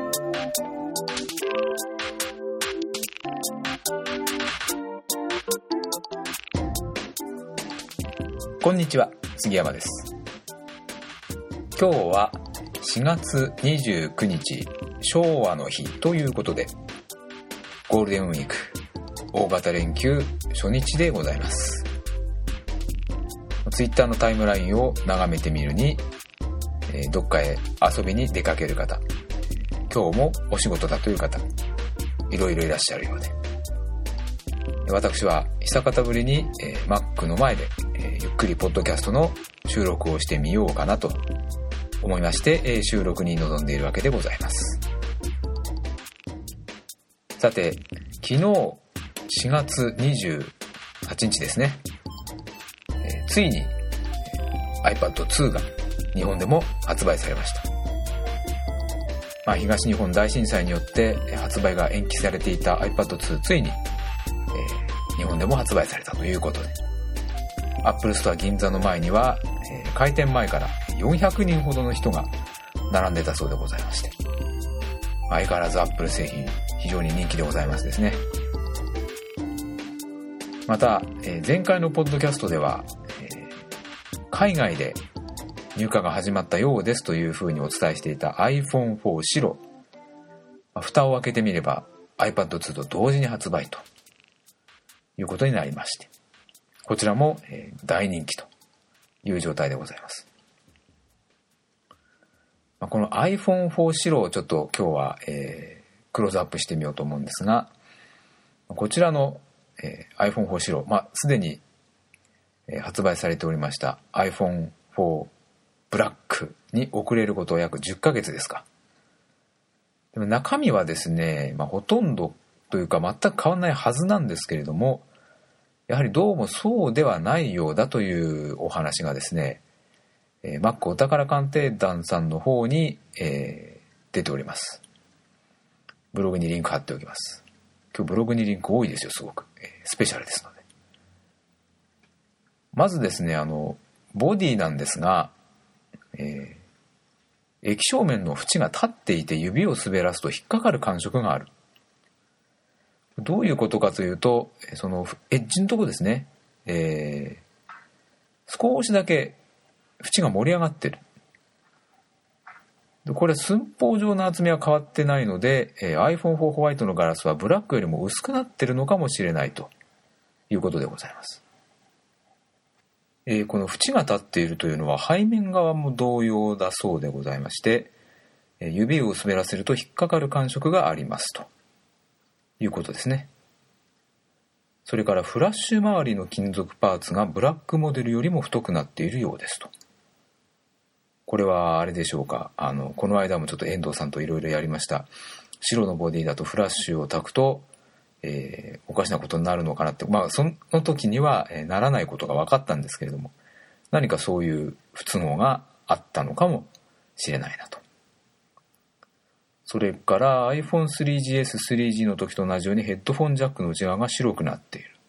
こんにちは、杉山です。今日は4月29日昭和の日ということで、ゴールデンウィーク大型連休初日でございます。ツイッターのタイムラインを眺めてみるに、どっかへ遊びに出かける方、今日もお仕事だという方、いろいろいらっしゃるようで、私は久方ぶりに Mac の前でゆっくりポッドキャストの収録をしてみようかなと思いまして、収録に臨んでいるわけでございます。さて、昨日4月28日ですね、ついに iPad 2が日本でも発売されました。東日本大震災によって発売が延期されていた iPad 2、ついに、日本でも発売されたということで、Apple Store 銀座の前には、開店前から400人ほどの人が並んでたそうでございまして、相変わらず Apple 製品非常に人気でございますですね。また、前回のポッドキャストでは、海外で入荷が始まったようですというふうにお伝えしていた iPhone4 白、蓋を開けてみれば iPad2 と同時に発売ということになりまして、こちらも大人気という状態でございます。この iPhone4 白をちょっと今日はクローズアップしてみようと思うんですが、こちらの iPhone4 白、すでに発売されておりました iPhone4 ブラックに遅れることは約10ヶ月ですか。でも中身はですね、ほとんどというか全く変わらないはずなんですけれども、やはりどうもそうではないようだというお話がですね、Mac お宝鑑定団さんの方に、出ております。ブログにリンク貼っておきます。今日ブログにリンク多いですよ、すごく。スペシャルですので。まずですね、ボディなんですが、液晶面の縁が立っていて指を滑らすと引っかかる感触がある。どういうことかというと、そのエッジのとこですね、少しだけ縁が盛り上がってる。これは寸法上の厚みは変わってないので、iPhone4 ホワイトのガラスはブラックよりも薄くなってるのかもしれないということでございます。この縁が立っているというのは背面側も同様だそうでございまして、指を滑らせると引っかかる感触がありますということですね。それからフラッシュ周りの金属パーツがブラックモデルよりも太くなっているようですと。これはあれでしょうか、この間もちょっと遠藤さんといろいろやりました。白のボディだとフラッシュを焚くと、おかしなことになるのかなって、その時にはならないことが分かったんですけれども、何かそういう不都合があったのかもしれないなと。それから iPhone3GS、3G の時と同じようにヘッドフォンジャックの内側が白くなっている。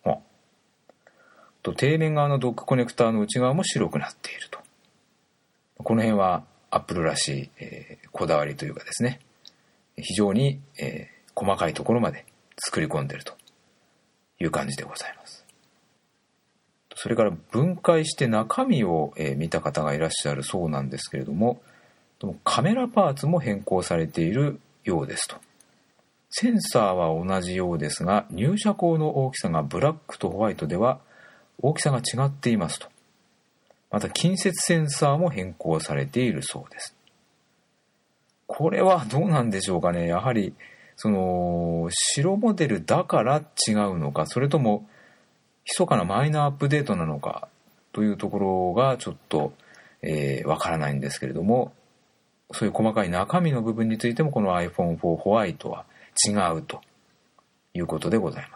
と底面側のドックコネクターの内側も白くなっていると。この辺は Apple らしい、こだわりというかですね、非常に、細かいところまで作り込んでいるという感じでございます。それから分解して中身を、見た方がいらっしゃるそうなんですけれども、カメラパーツも変更されているようですと。センサーは同じようですが、入射光の大きさがブラックとホワイトでは大きさが違っていますと。また近接センサーも変更されているそうです。これはどうなんでしょうかね。やはりその白モデルだから違うのか、それとも密かなマイナーアップデートなのかというところがちょっとわからないんですけれども、そういう細かい中身の部分についてもこの iPhone4 ホワイトは違うということでございます。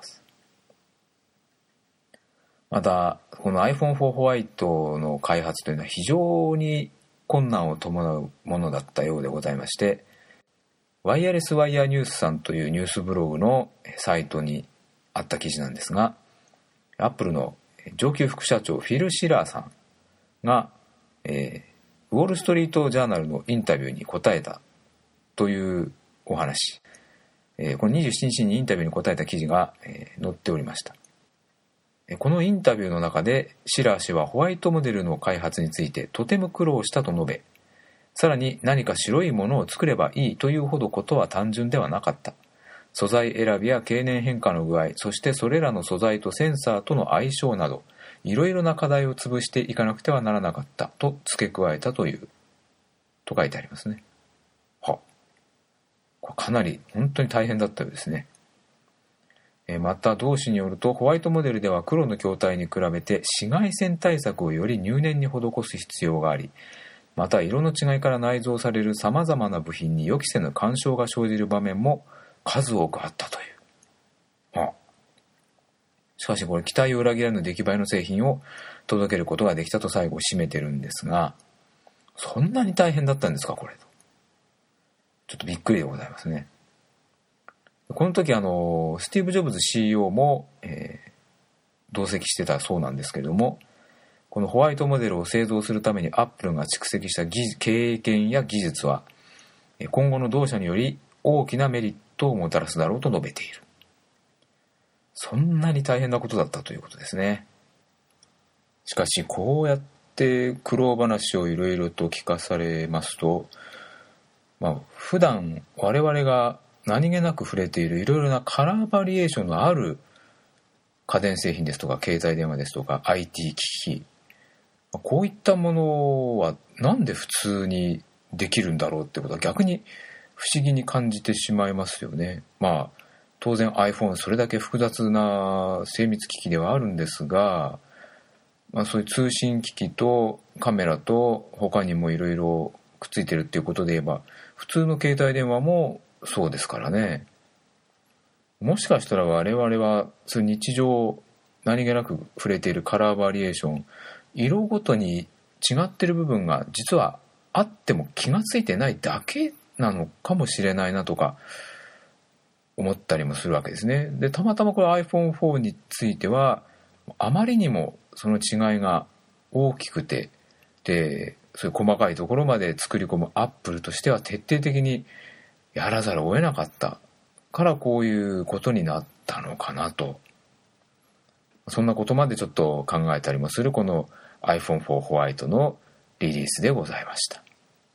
またこの iPhone4 ホワイトの開発というのは非常に困難を伴うものだったようでございまして、ワイヤレスワイヤーニュースさんというニュースブログのサイトにあった記事なんですが、アップルの上級副社長フィル・シラーさんが、ウォールストリートジャーナルのインタビューに答えたというお話、この27日にインタビューに答えた記事が、載っておりました。このインタビューの中でシラー氏はホワイトモデルの開発についてとても苦労したと述べ、さらに何か白いものを作ればいいというほどことは単純ではなかった。素材選びや経年変化の具合、そしてそれらの素材とセンサーとの相性など、いろいろな課題を潰していかなくてはならなかったと付け加えたと書いてありますね。これかなり本当に大変だったようですね。また同誌によると、ホワイトモデルでは黒の筐体に比べて紫外線対策をより入念に施す必要があり、また色の違いから内蔵されるさまざまな部品に予期せぬ干渉が生じる場面も数多くあったという。しかしこれ期待を裏切らぬ出来栄えの製品を届けることができたと最後締めてるんですが、そんなに大変だったんですかこれと。ちょっとびっくりでございますね。この時スティーブ・ジョブズ CEO も、同席してたそうなんですけれども、このホワイトモデルを製造するためにアップルが蓄積した経験や技術は今後の同社により大きなメリットをもたらすだろうと述べている。そんなに大変なことだったということですね。しかしこうやって苦労話をいろいろと聞かされますと、普段我々が何気なく触れているいろいろなカラーバリエーションのある家電製品ですとか携帯電話ですとか IT 機器、こういったものはなんで普通にできるんだろうってことは逆に不思議に感じてしまいますよね。当然 iPhone それだけ複雑な精密機器ではあるんですが、そういう通信機器とカメラと他にもいろいろくっついてるっていうことで言えば、普通の携帯電話もそうですからね。もしかしたら我々はそういう日常何気なく触れているカラーバリエーション、色ごとに違ってる部分が実はあっても気がついてないだけなのかもしれないなとか思ったりもするわけですね。で、たまたまこれ iPhone4 についてはあまりにもその違いが大きくて、でそういう細かいところまで作り込むアップルとしては徹底的にやらざるを得なかったからこういうことになったのかなと、そんなことまでちょっと考えたりもするこの iPhone4 ホワイトのリリースでございました。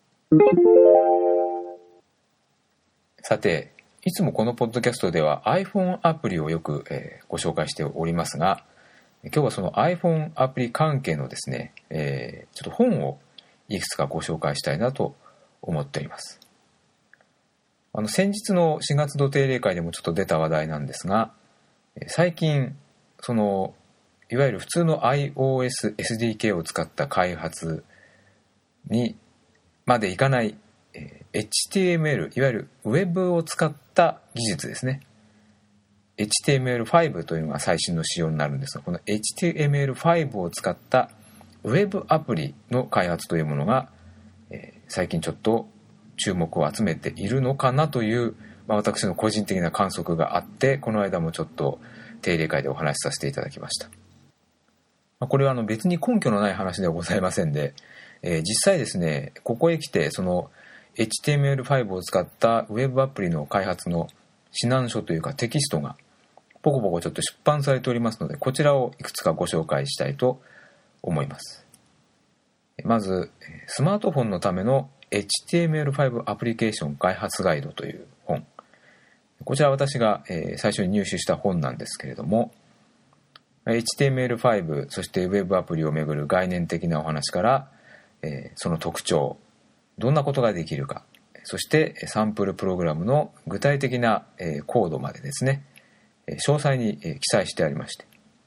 さて、いつもこのポッドキャストでは iPhone アプリをよく、ご紹介しておりますが、今日はその iPhone アプリ関係のですね、ちょっと本をいくつかご紹介したいなと思っております。先日の4月度定例会でもちょっと出た話題なんですが、最近そのいわゆる普通の iOS SDK を使った開発にまでいかない、HTML いわゆるウェブを使った技術ですね。HTML5 というのが最新の仕様になるんですが、この HTML5 を使ったウェブアプリの開発というものが、最近ちょっと注目を集めているのかなという、私の個人的な観測があって、この間もちょっと定例会でお話しさせていただきました。これは別に根拠のない話ではございませんで、実際ですね、ここへ来てその HTML5 を使ったウェブアプリの開発の指南書というかテキストがポコポコちょっと出版されておりますので、こちらをいくつかご紹介したいと思います。まず、スマートフォンのための HTML5 アプリケーション開発ガイドという本。こちらは私が最初に入手した本なんですけれども、HTML5 そして Web アプリをめぐる概念的なお話から、その特徴、どんなことができるか、そしてサンプルプログラムの具体的なコードまでですね、詳細に記載してありまして、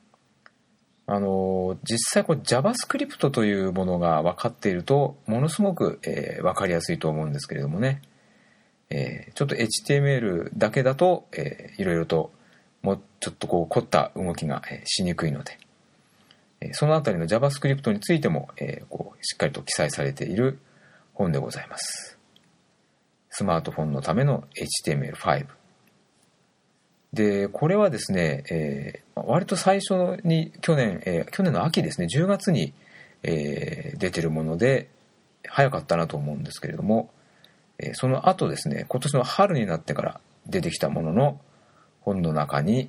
実際これ JavaScript というものが分かっているとものすごく分かりやすいと思うんですけれどもね、ちょっと HTML だけだといろいろともうちょっとこう凝った動きがしにくいので、そのあたりの JavaScript についてもしっかりと記載されている本でございます。スマートフォンのための HTML5 で、これはですね、割と最初に去年の秋ですね、10月に、出てるもので早かったなと思うんですけれども、 その後ですね、今年の春になってから出てきたものの本の中に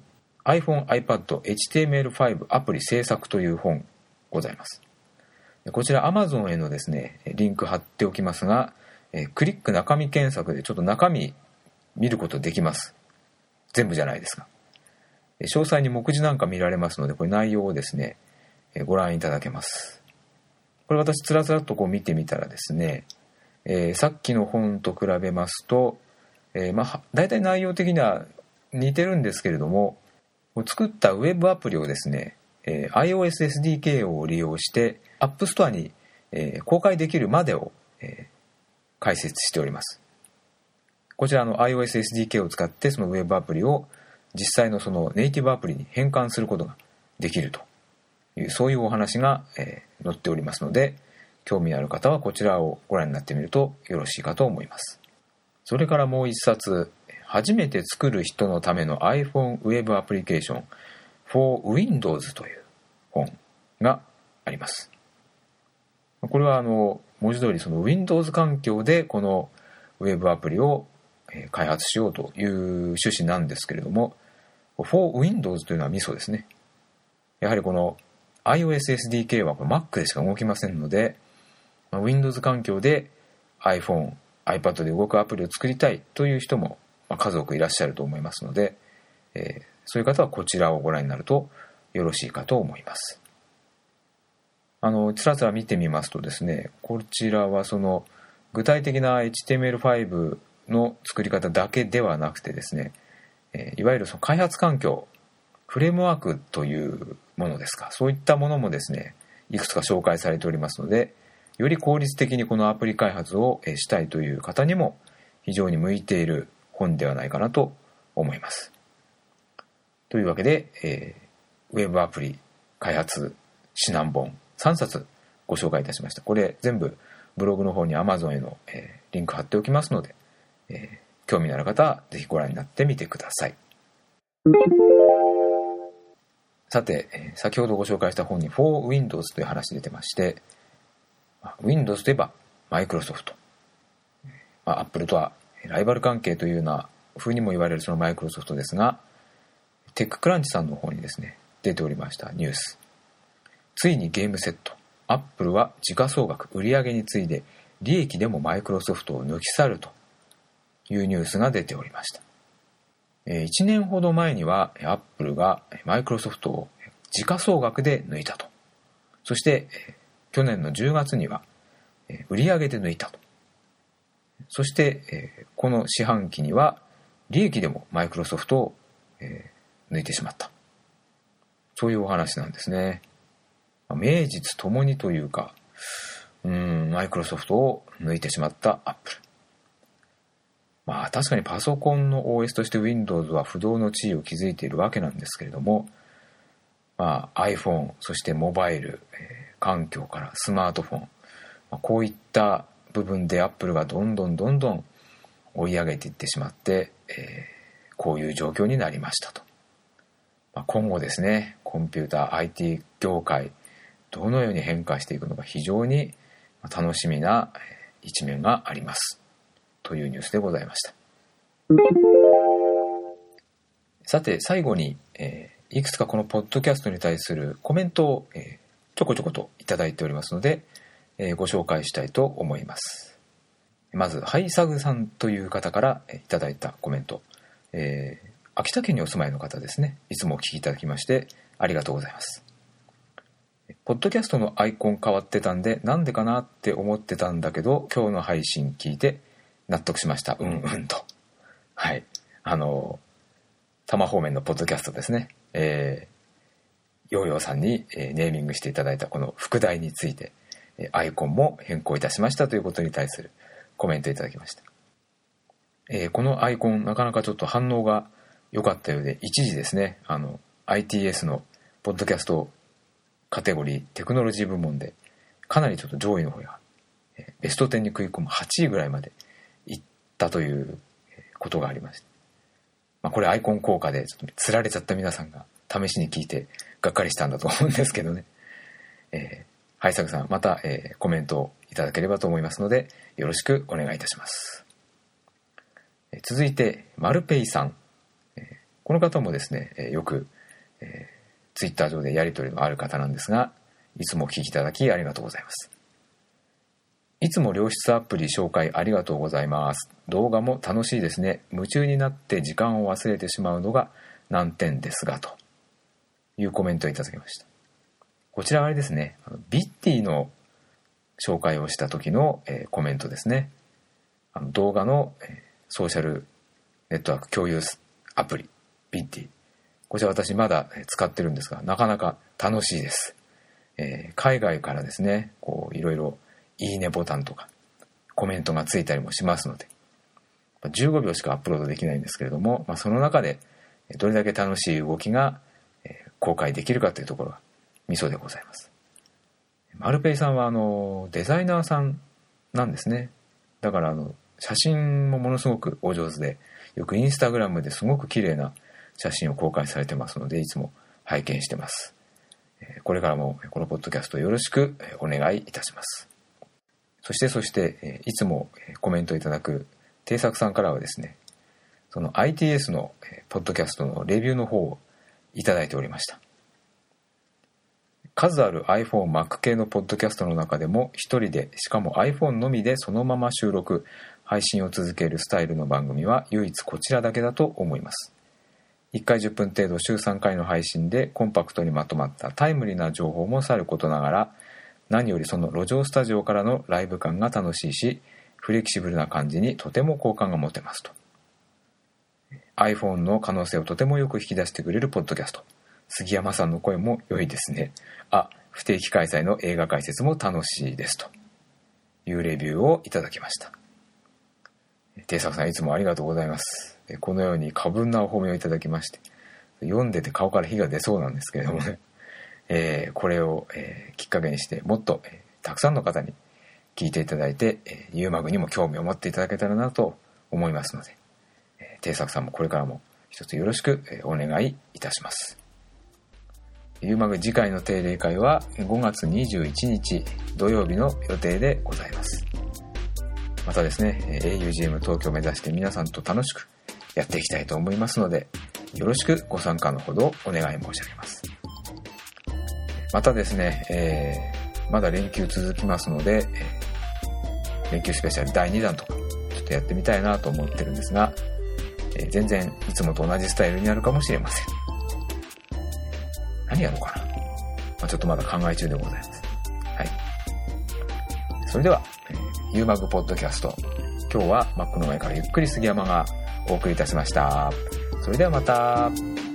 iPhone、iPad、HTML5 アプリ制作という本ございます。こちら Amazon へのですね、リンク貼っておきますが、クリック中身検索でちょっと中身見ることできます。全部じゃないですが。詳細に目次なんか見られますので、これ内容をですね、ご覧いただけます。これ私つらつらっとこう見てみたらですね、さっきの本と比べますと、大体内容的には似てるんですけれども、作ったウェブアプリをですね、iOS SDK を利用して App Store に、公開できるまでを、解説しております。こちらiOS SDK を使ってそのウェブアプリを実際のそのネイティブアプリに変換することができるという、そういうお話が、載っておりますので、興味のある方はこちらをご覧になってみるとよろしいかと思います。それからもう一冊、初めて作る人のための iPhone ウェブアプリケーション for Windows という本があります。これは文字通りその Windows 環境でこのウェブアプリを開発しようという趣旨なんですけれども、for Windows というのはミソですね。やはりこの iOS SDK はMac でしか動きませんので、Windows 環境で iPhone、iPad で動くアプリを作りたいという人も数多くいらっしゃると思いますので、そういう方はこちらをご覧になるとよろしいかと思います。つらつら見てみますとですね、こちらはその具体的な HTML5 の作り方だけではなくてですね、いわゆるその開発環境、フレームワークというものですか、そういったものもですね、いくつか紹介されておりますので、より効率的にこのアプリ開発をしたいという方にも非常に向いている本ではないかなと思います。というわけで、ウェブアプリ開発指南本3冊ご紹介いたしました。これ全部ブログの方に Amazon への、リンク貼っておきますので、興味のある方はぜひご覧になってみてください。さて、先ほどご紹介した本に For Windows という話出てまして、Windows といえばマイクロソフト、Apple とはライバル関係というような風にも言われるそのマイクロソフトですが、テッククランチさんの方にですね出ておりましたニュース、ついにゲームセット、Apple は時価総額売上に次いで利益でもマイクロソフトを抜き去るというニュースが出ておりました。1年ほど前には Apple がマイクロソフトを時価総額で抜いたと。そして去年の10月には売上で抜いたと。そしてこの四半期には利益でもマイクロソフトを抜いてしまった。そういうお話なんですね。名実ともにというか、マイクロソフトを抜いてしまったアップル。確かにパソコンの OS として Windows は不動の地位を築いているわけなんですけれども、iPhone、そしてモバイル、環境からスマートフォン、こういった部分でアップルがどんどん追い上げていってしまって、こういう状況になりましたと。今後ですね、コンピューター IT 業界どのように変化していくのか非常に楽しみな一面がありますというニュースでございました。さて最後に、いくつかこのポッドキャストに対するコメントを、ちょこちょこといただいておりますので、ご紹介したいと思います。まずハイサグさんという方からいただいたコメント、秋田県にお住まいの方ですね。いつもお聞きいただきましてありがとうございます。ポッドキャストのアイコン変わってたんでなんでかなって思ってたんだけど、今日の配信聞いて納得しました。と。はい。多摩方面のポッドキャストですね。ヨーヨーさんにネーミングしていただいたこの副題について、アイコンも変更いたしましたということに対するコメントいただきました。このアイコンなかなかちょっと反応が良かったようで、一時ですね、ITS のポッドキャストカテゴリーテクノロジー部門でかなりちょっと上位の方やベスト10に食い込む8位ぐらいまでいったということがありました。これアイコン効果でちょっと釣られちゃった皆さんが試しに聞いてがっかりしたんだと思うんですけどね。ハイサグさんまた、コメントをいただければと思いますのでよろしくお願いいたします。 続いてマルペイさん、この方もですね、よく、ツイッター上でやり取りのある方なんですが、いつもお聞きいただきありがとうございます。いつも良質アプリ紹介ありがとうございます。動画も楽しいですね。夢中になって時間を忘れてしまうのが難点ですが、というコメントをいただきました。こちらはあれですね、ビッティの紹介をした時の、コメントですね。動画の、ソーシャルネットワーク共有アプリビッティ、こちら私まだ使ってるんですが、なかなか楽しいです。海外からですね、こういろいろいいねボタンとかコメントがついたりもしますので、15秒しかアップロードできないんですけれども、その中でどれだけ楽しい動きが公開できるかというところがミソでございます。マルペイさんはデザイナーさんなんですね。だから写真もものすごくお上手で、よくインスタグラムですごく綺麗な写真を公開されてますので、いつも拝見してます。これからもこのポッドキャストよろしくお願いいたします。そしていつもコメントいただく定作さんからはですね、その ITS のポッドキャストのレビューの方をいただいておりました。数ある iPhone、Mac 系のポッドキャストの中でも一人で、しかも iPhone のみでそのまま収録配信を続けるスタイルの番組は唯一こちらだけだと思います。1回10分程度週3回の配信でコンパクトにまとまったタイムリーな情報もさることながら、何よりその路上スタジオからのライブ感が楽しいし、フレキシブルな感じにとても好感が持てますと。 iPhone の可能性をとてもよく引き出してくれるポッドキャスト。杉山さんの声も良いですね。不定期開催の映画解説も楽しいですというレビューをいただきました。定作さんいつもありがとうございます。このように過分なお褒めをいただきまして、読んでて顔から火が出そうなんですけれどもね、これを、きっかけにしてもっと、たくさんの方に聞いていただいて、ユーマグにも興味を持っていただけたらなと思いますので、定作さんもこれからも一つよろしく、お願いいたします。ユーマグ次回の定例会は5月21日土曜日の予定でございます。またですね、augm 東京を目指して皆さんと楽しくやっていきたいと思いますので、よろしくご参加のほどお願い申し上げます。またですね、まだ連休続きますので、連休スペシャル第2弾とかちょっとやってみたいなと思ってるんですが、全然いつもと同じスタイルになるかもしれません。何やろうかな、ちょっとまだ考え中でございます。はい。それでは、ユーマグポッドキャスト、今日は Mac の前からゆっくり杉山がお送りいたしました。それではまた。